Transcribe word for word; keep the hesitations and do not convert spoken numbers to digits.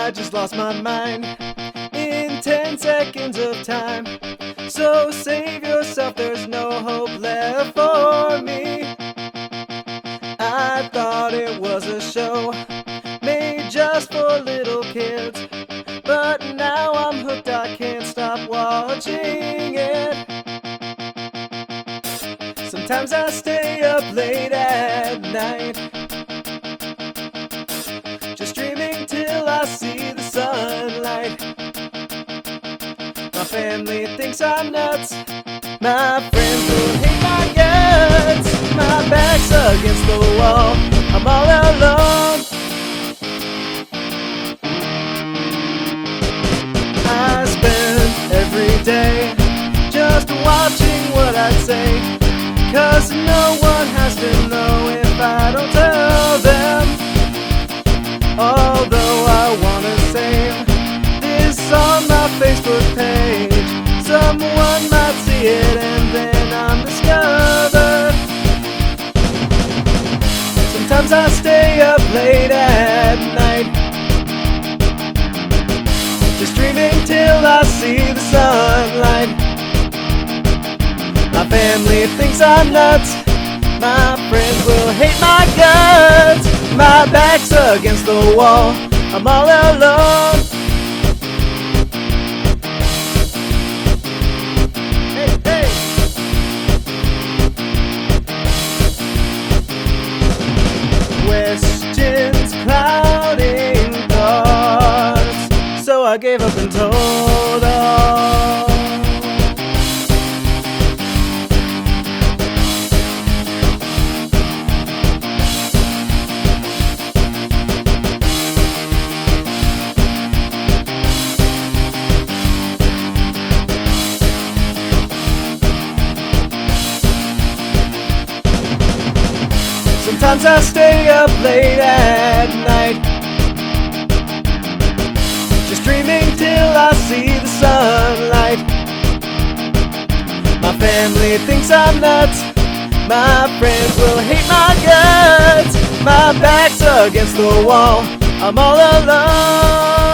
I just lost my mind in ten seconds of time. So save yourself, there's no hope left for me. I thought it was a show made just for little kids, but now I'm hooked, I can't stop watching it. Sometimes I stay up late at night, just dreaming till I see the sunlight. My family thinks I'm nuts, my friends will hate my guts. My back's against the wall, I'm all alone. I spend every day just watching what I say, 'cause no one has to know if I don't tell them. Although I wanna save this on my Facebook page, someone might see it and then I'm discovered. Sometimes I stay up late at night, just dreaming till I see the sunlight. My family thinks I'm nuts, my friends will hate my guts. My back's against the wall, I'm all alone. Hey, hey. Questions clouding thoughts, so I gave up and told all. Sometimes I stay up late at night, just dreaming till I see the sunlight. My family thinks I'm nuts, my friends will hate my guts. My back's against the wall, I'm all alone.